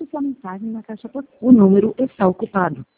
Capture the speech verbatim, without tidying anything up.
sua mensagem na caixa postal. O número está ocupado.